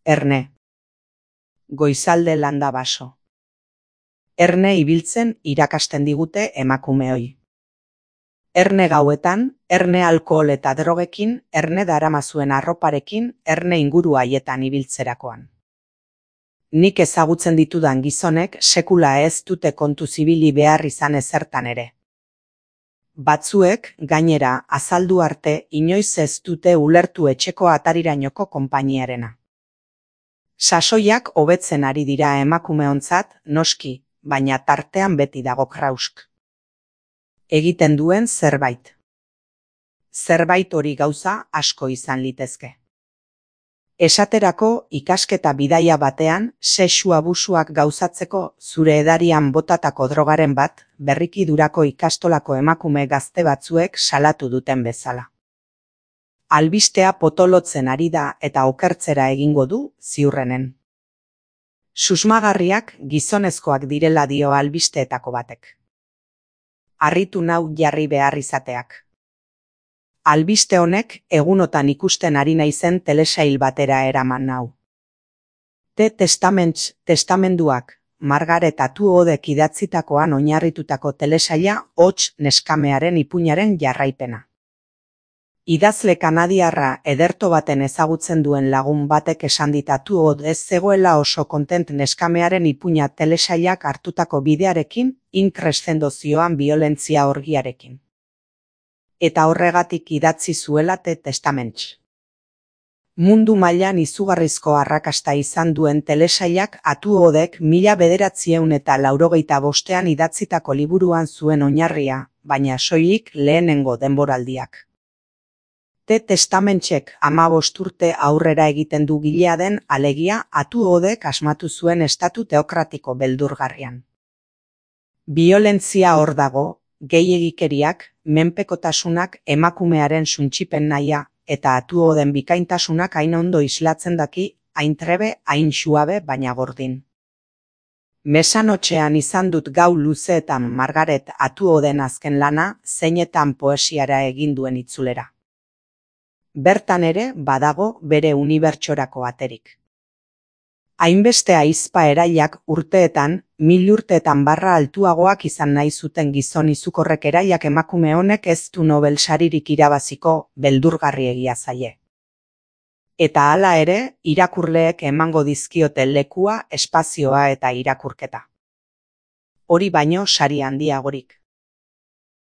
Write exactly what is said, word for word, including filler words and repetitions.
Erne. Goizalde landa baso. Erne ibiltzen irakasten digute emakumeoi. Erne gauetan, erne alkohol eta drogekin, erne daramazuen arroparekin, erne inguru haietan ibiltzerakoan. Nik ezagutzen ditudan gizonek sekula ez dute kontu zibili behar izan ezertan ere. Batzuek, gainera, azaldu arte, inoiz ez dute ulertu etxeko atarirainoko konpainiarena. Sasoiak hobetzen ari dira emakumeontzat, noski, baina tartean beti dago krausk. Egiten duen zerbait. Zerbait hori gauza asko izan litezke. Esaterako, ikasketa bidaia batean, sexu abusuak gauzatzeko zure edarian botatako drogaren bat, berrikidurako ikastolako emakume gazte batzuek salatu duten bezala. Albistea potolotzen ari da eta okertzera egingo du, ziurrenen. Susmagarriak gizonezkoak direla dio albisteetako batek. Harritu nau jarri behar izateak. Albiste honek egunotan ikusten ari naizen telesail batera eraman nau. The Testaments, testamenduak, Margaret Atwoodek idatzitakoan oinarritutako telesaila hots neskamearen ipuinaren jarraipena. Idazle kanadiarra ederto baten ezagutzen duen lagun batek esan dit Atwood ez zegoela oso kontent neskamearen ipuina telesailak hartutako bidearekin, inkrescendozioan biolentzia orgiarekin. Eta horregatik idatzi zuela The Testaments. Mundu mailan izugarrizko arrakasta izan duen telesailak Atwoodek mila bederatziehun eta laurogeita bostean idatzitako liburuan zuen oinarria, baina soilik lehenengo denboraldiak. The Testamentsek hamabost urte aurrera egiten du gilea den alegia Atwoodek asmatu zuen estatu teokratiko beldurgarrian. Biolentzia hor dago, gehiegikeriak, menpekotasunak emakumearen suntsipen nahia, eta Atwooden bikaintasunak hain ondo islatzen daki, hain trebe, hain suabe, baina gordin. Mesanotxean izan dut gau luzeetan Margaret Atwooden azken lana, zeinetan poesiara egin duen itzulera. Bertan ere badago bere unibertsorako aterik. Hainbeste aizpa erailak urteetan, mil urteetan barra altuagoak izan nahi zuten gizon izukorrek erailak emakume honek ez du Nobel saririk irabaziko, beldurgarri egia zaie. Eta hala ere, irakurleek emango dizkiote lekua, espazioa eta irakurketa. Hori baino sari handiagorik.